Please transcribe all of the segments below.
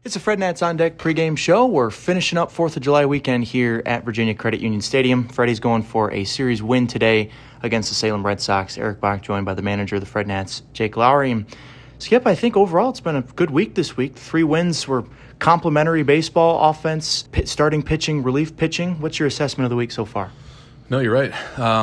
It's a Fred Nats on Deck pregame show. We're finishing up 4th of July weekend here at Virginia Credit Union Stadium. Freddie's going for a series win today against the Salem Red Sox. Eric Bach joined by the manager of the Fred Nats, Jake Lowry. And Skip, I think overall it's been a good week this week. 3 wins were complimentary baseball, offense, starting pitching, relief pitching. What's your assessment of the week so far? No, you're right.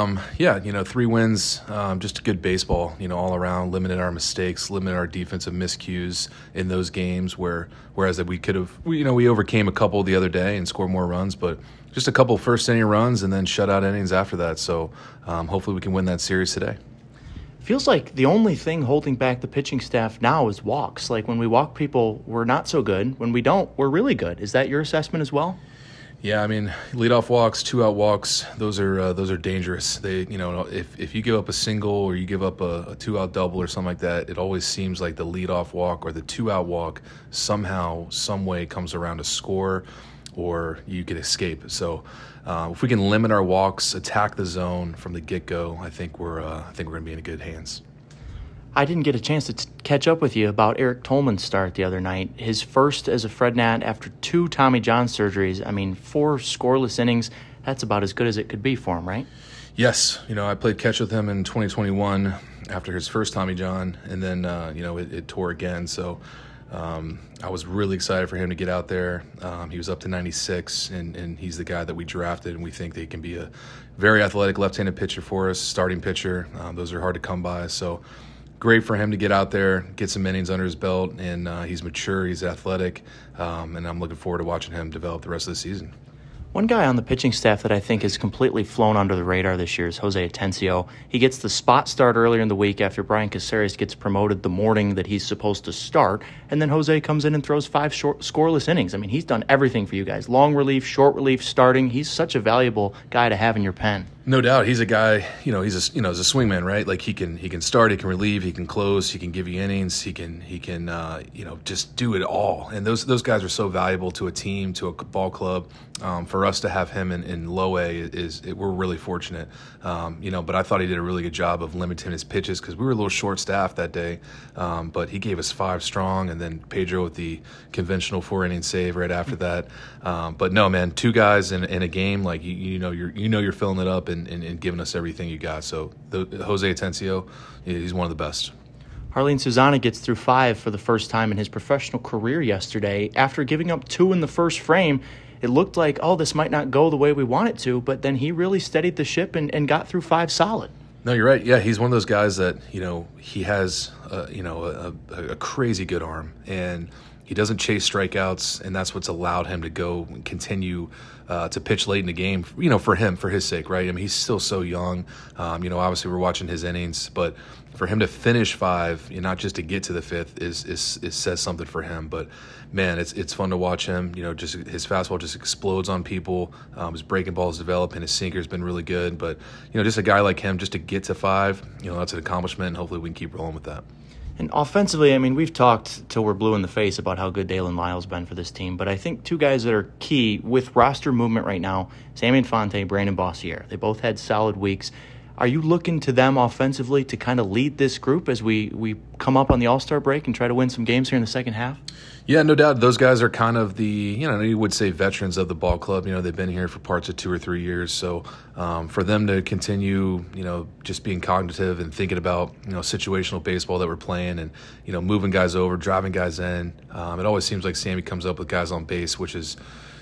3 wins, just good baseball, all around, limited our mistakes, limited our defensive miscues in those games whereas we could have, we overcame a couple the other day and scored more runs, but just a couple first inning runs and then shutout innings after that. So hopefully we can win that series today. Feels like the only thing holding back the pitching staff now is walks. Like when we walk people, we're not so good. When we don't, we're really good. Is that your assessment as well? Yeah, I mean, leadoff walks, 2-out walks, those are dangerous. They, if you give up a single or you give up a 2-out double or something like that, it always seems like the leadoff walk or the 2-out walk somehow, some way comes around to score or you could escape. So if we can limit our walks, attack the zone from the get-go, I think we're going to be in good hands. I didn't get a chance to catch up with you about Eric Tolman's start the other night. His first as a Fred Nat after 2 Tommy John surgeries. I mean, 4 scoreless innings. That's about as good as it could be for him, right? Yes. I played catch with him in 2021 after his first Tommy John, and then, it tore again. So I was really excited for him to get out there. He was up to 96, and he's the guy that we drafted, and we think that he can be a very athletic left-handed pitcher for us, starting pitcher. Those are hard to come by, so great for him to get out there, get some innings under his belt, and he's mature, he's athletic, and I'm looking forward to watching him develop the rest of the season. One guy on the pitching staff that I think has completely flown under the radar this year is Jose Atencio. He gets the spot start earlier in the week after Brian Caceres gets promoted the morning that he's supposed to start, and then Jose comes in and throws 5 scoreless innings. I mean, he's done everything for you guys. Long relief, short relief, starting. He's such a valuable guy to have in your pen. No doubt, he's a guy. He's a swingman, right? Like he can start, he can relieve, he can close, he can give you innings, he can just do it all. And those guys are so valuable to a team, to a ball club. For us to have him in low A we're really fortunate. But I thought he did a really good job of limiting his pitches because we were a little short staffed that day. But he gave us 5 strong, and then Pedro with the conventional 4-inning save right after that. But no, man, 2 guys in a game, like you're filling it up and giving us everything you got. So Jose Atencio, he's one of the best. Jarlin Susana gets through 5 for the first time in his professional career yesterday. After giving up 2 in the first frame, it looked like, this might not go the way we want it to, but then he really steadied the ship and got through 5 solid. No, you're right. Yeah, he's one of those guys that, he has, a crazy good arm, and he doesn't chase strikeouts, and that's what's allowed him to go and continue to pitch late in the game, for his sake, right? I mean, he's still so young. Obviously we're watching his innings, but for him to finish 5, not just to get to the 5th, is says something for him. But man, it's fun to watch him. Just his fastball just explodes on people. His breaking balls develop, and his sinker's been really good. But just a guy like him, just to get to 5, that's an accomplishment, and hopefully we can keep rolling with that. And offensively, I mean, we've talked till we're blue in the face about how good Dalen Lyle's been for this team, but I think 2 guys that are key with roster movement right now, Sammy Infante, Brandon Bossier. They both had solid weeks. Are you looking to them offensively to kind of lead this group as we come up on the All-Star break and try to win some games here in the second half? Yeah, no doubt. Those guys are kind of the, you would say veterans of the ball club. They've been here for parts of 2 or 3 years. So for them to continue, just being cognitive and thinking about, situational baseball that we're playing and, moving guys over, driving guys in. It always seems like Sammy comes up with guys on base, which is,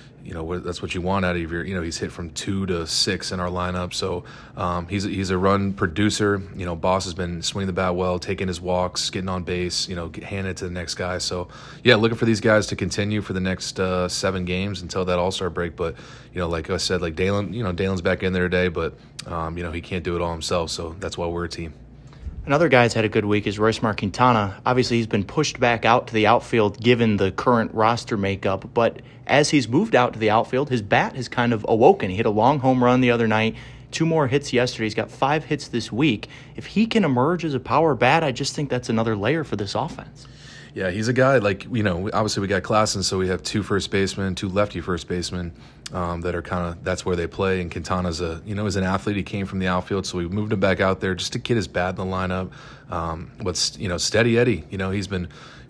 that's what you want out of your, he's hit from 2 to 6 in our lineup. So he's a run producer. Boss has been swinging the bat well, taking his walks, getting on base, handing it to the next guy. So yeah, looking for these guys to continue for the next 7 games until that All-Star break. But, like I said, like Dalen, Dalen's back in there today, but, he can't do it all himself. So that's why we're a team. Another guy that's had a good week is Royce Quintana. Obviously, he's been pushed back out to the outfield given the current roster makeup, but as he's moved out to the outfield, his bat has kind of awoken. He hit a long home run the other night, 2 more hits yesterday. He's got 5 hits this week. If he can emerge as a power bat, I just think that's another layer for this offense. Yeah, he's a guy like, obviously we got Klassen, so we have 2 first basemen, 2 lefty first basemen that are kind of, that's where they play. And Quintana's is an athlete. He came from the outfield, so we moved him back out there just to get his bat in the lineup. But, Steady Eddie, he's been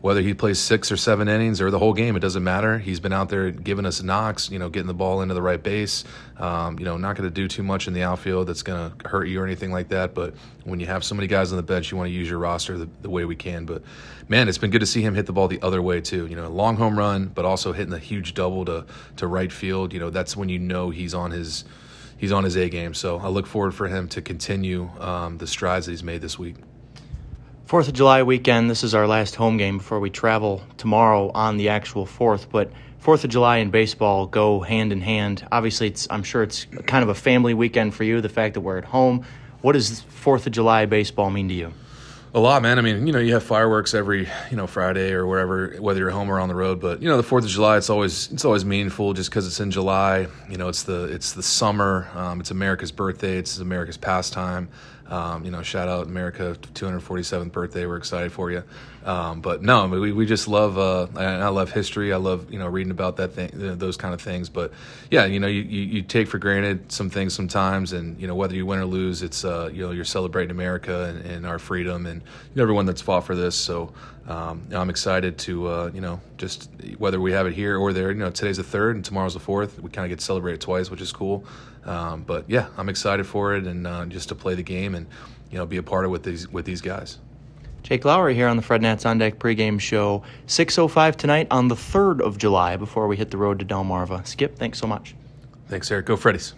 whether he plays 6 or 7 innings or the whole game, it doesn't matter. He's been out there giving us knocks, getting the ball into the right base. Not going to do too much in the outfield that's going to hurt you or anything like that. But when you have so many guys on the bench, you want to use your roster the way we can. But, man, it's been good to see him hit the ball the other way too. A long home run, but also hitting a huge double to right field. That's when he's on his A game. So I look forward for him to continue the strides that he's made this week. 4th of July weekend, this is our last home game before we travel tomorrow on the actual 4th. But 4th of July and baseball go hand in hand. Obviously, I'm sure it's kind of a family weekend for you, the fact that we're at home. What does 4th of July baseball mean to you? A lot, man. I mean, you have fireworks every, Friday or wherever, whether you're home or on the road. But the 4th of July, it's always meaningful just because it's in July. It's the summer. It's America's birthday. It's America's pastime. Shout out America, 247th birthday. We're excited for you. But no, we just love. I love history. I love reading about those kind of things. But yeah, you take for granted some things sometimes, and whether you win or lose, it's you're celebrating America and our freedom and everyone that's fought for this. So I'm excited to just whether we have it here or there. Today's the 3rd and tomorrow's the 4th. We kind of get to celebrate it twice, which is cool. But yeah, I'm excited for it and just to play the game and be a part of it with these guys. Jake Lowry here on the Fred Nats On Deck pregame show, 6:05 tonight on the 3rd of July before we hit the road to Delmarva. Skip, thanks so much. Thanks, Eric. Go Freddies.